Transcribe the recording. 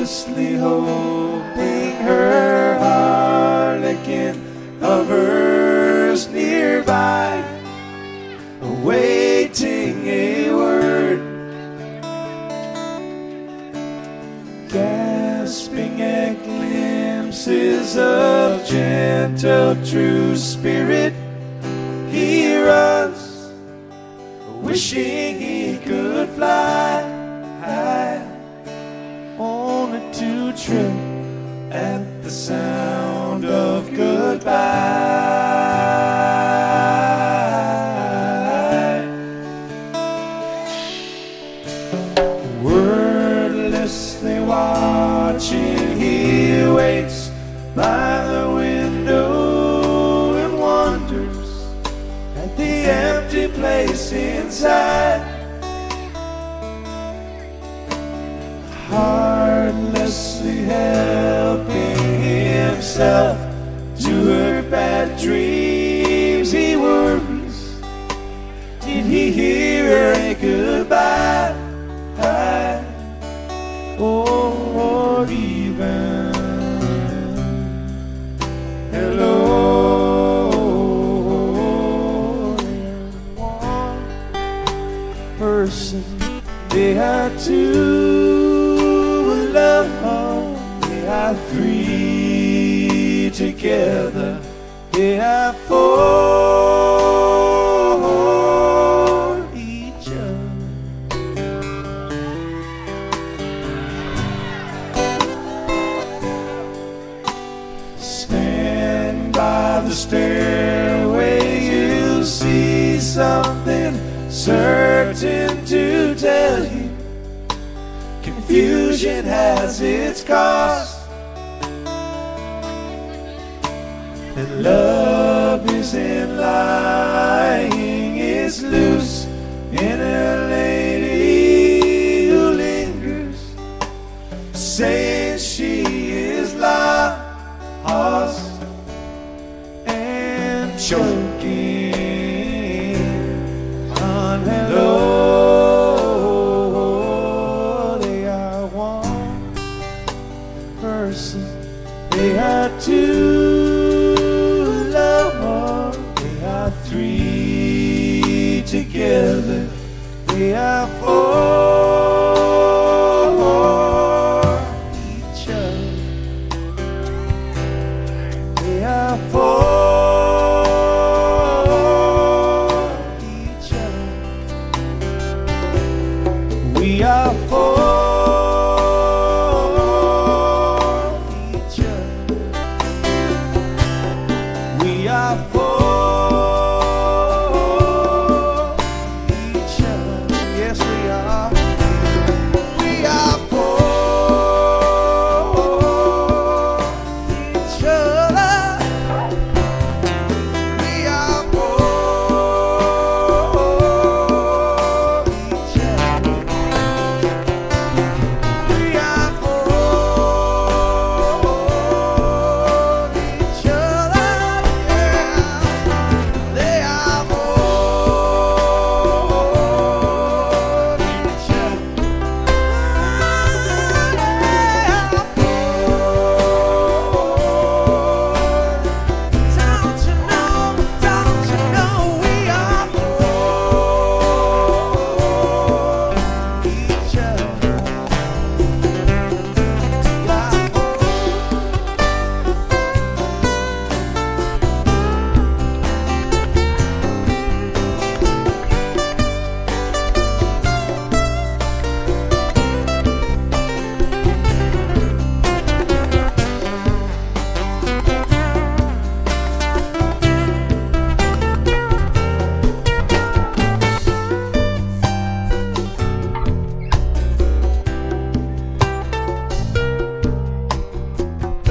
wordlessly hoping her harlequin hovers nearby, awaiting a word, gasping at glimpses of gentle true spirit. He runs, wishing he could fly high, only to trip at the sound of goodbye. Wordlessly watching, he waits by the window and wonders at the empty place inside. Heartlessly helping himself to her bad dreams, he worries, did he hear a goodbye? Or even hello. One person, they are two, love, they are three, together they are four, each other. Stand by the stairway, you'll see something certain to tell you. Confusion has its cost, and love isn't lying, it's loose in a lady who lingers, saying she is lost and choking on hello. They are two, love, they are three, together they are four, each other. They are four, each other. We are four.